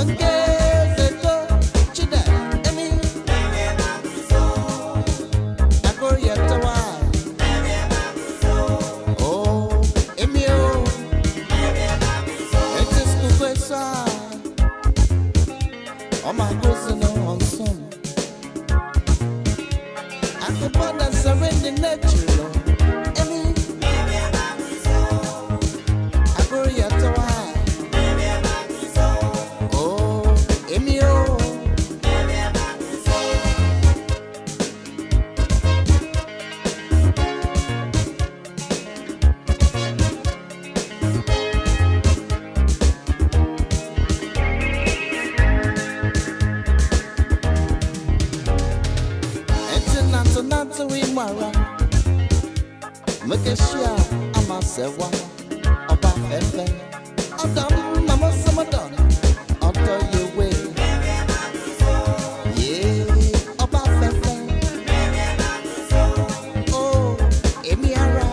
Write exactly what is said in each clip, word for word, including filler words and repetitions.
Oh my prison on some. I could put that surrender natural. Any I go ya to why. Oh, Emio. So not to we mara make a share I'm a sewa about fefe Adam mama sama done I'll tell you way yeah about fefe oh emiara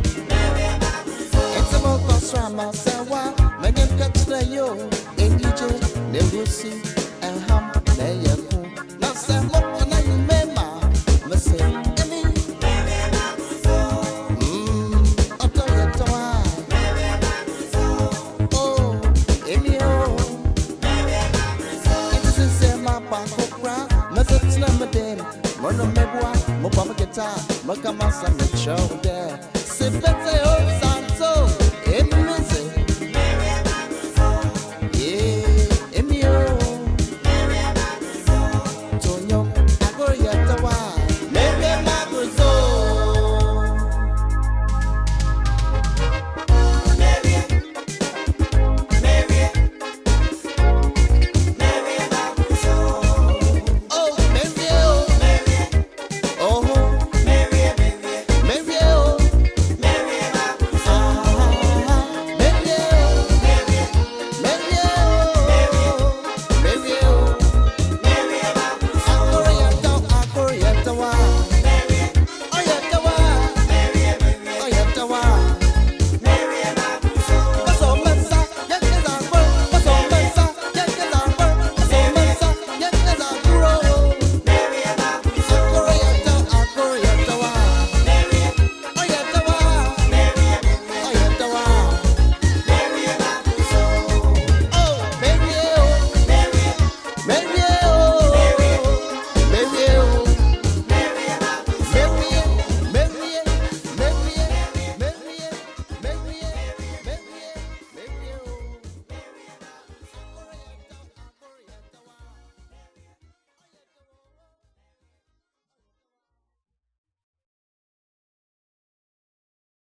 it's about Kosrama sewa when you catch the yo in you just never see and ham there you go now say look and I remember Mono mebwa, mo bama guitar, mo kama sa me show there. Se pete